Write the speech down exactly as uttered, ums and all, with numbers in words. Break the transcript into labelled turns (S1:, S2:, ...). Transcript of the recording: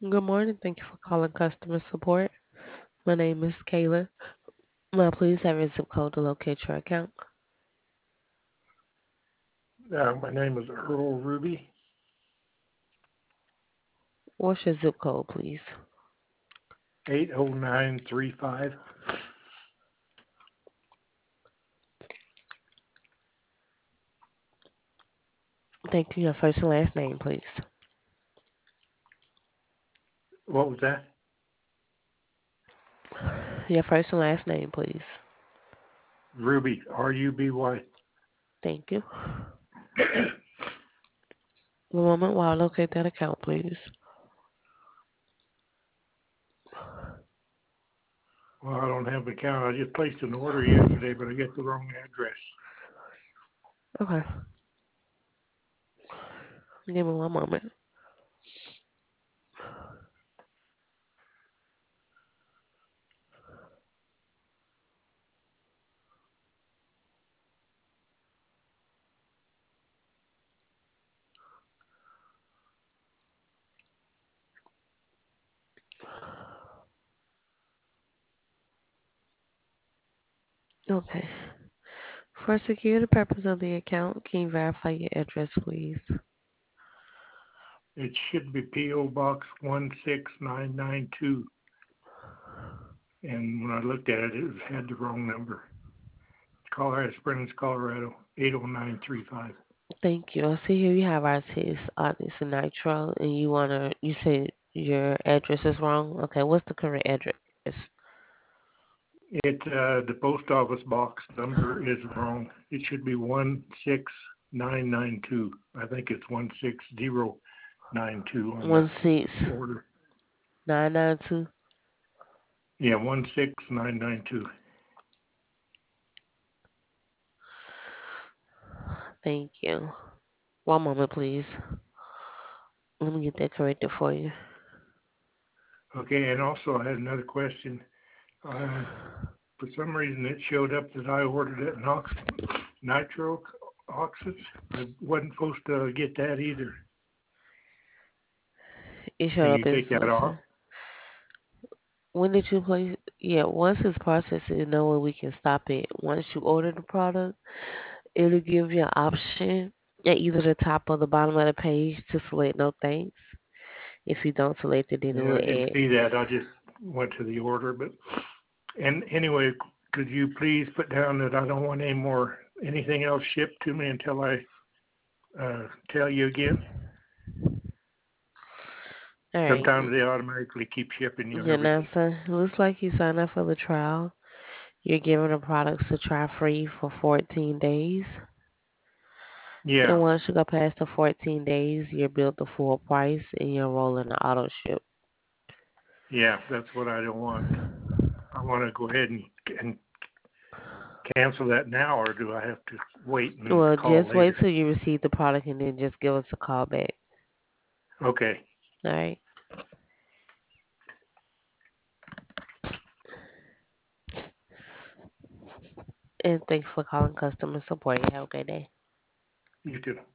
S1: Good morning. Thank you for calling customer support. My name is Kayla. May I please have your zip code to locate your account?
S2: Uh, my name is Earl Ruby,
S1: What's your zip code, please?
S2: eight oh nine three five.
S1: Thank you. Your first and last name, please.
S2: What was that?
S1: Your first and last name, please.
S2: Ruby, R U B Y.
S1: Thank you. One moment while I locate that account, please.
S2: Well, I don't have an account. I just placed an order yesterday, but I got the wrong address.
S1: Okay. Give me one moment. Okay. For security purpose of the account, can you verify your address, please?
S2: It should be P O Box one six nine nine two. And when I looked at it, it had the wrong number. Colorado Springs, Colorado, eight oh nine three five.
S1: Thank you. I see here you have our test Odyssey and Nitro, and you wanna. You said your address is wrong. Okay. What's the correct address?
S2: It, uh, the post office box number is wrong. It should be one six nine nine two. I think it's one six zero nine two on
S1: One six
S2: the order.
S1: nine nine two.
S2: Yeah, one six nine nine two.
S1: Thank you. One moment, please. Let me get that corrected for you.
S2: Okay, and also I had another question. Um, for some reason it showed up that I ordered it Nox Nitro Oxys. I wasn't supposed to get that either.
S1: It
S2: Can
S1: showed
S2: you
S1: up as
S2: take that off?
S1: listen. When did you place? Yeah, once it's processed, you know when we can stop it. Once you order the product, it'll give you an option at either the top or the bottom of the page to select no thanks. If you don't select it, then it
S2: Yeah,
S1: will
S2: I didn't
S1: add.
S2: see that. I just went to the order, but and anyway, could you please put down that I don't want any more anything else shipped to me until I uh, tell you again?
S1: All right.
S2: Sometimes they automatically keep shipping you
S1: Yeah, now,
S2: everything.
S1: son, looks like you signed up for the trial. You're given the products to try free for fourteen days.
S2: Yeah,
S1: And once you go past the fourteen days, you're billed the full price and you're rolling the auto ship.
S2: yeah, that's what I don't want. I want to go ahead and, and cancel that now, or do I have to wait and
S1: Well,
S2: call
S1: just wait
S2: later?
S1: till you receive the product and then just give us a call back.
S2: Okay.
S1: All right. And thanks for calling customer support. You have a great day.
S2: You too.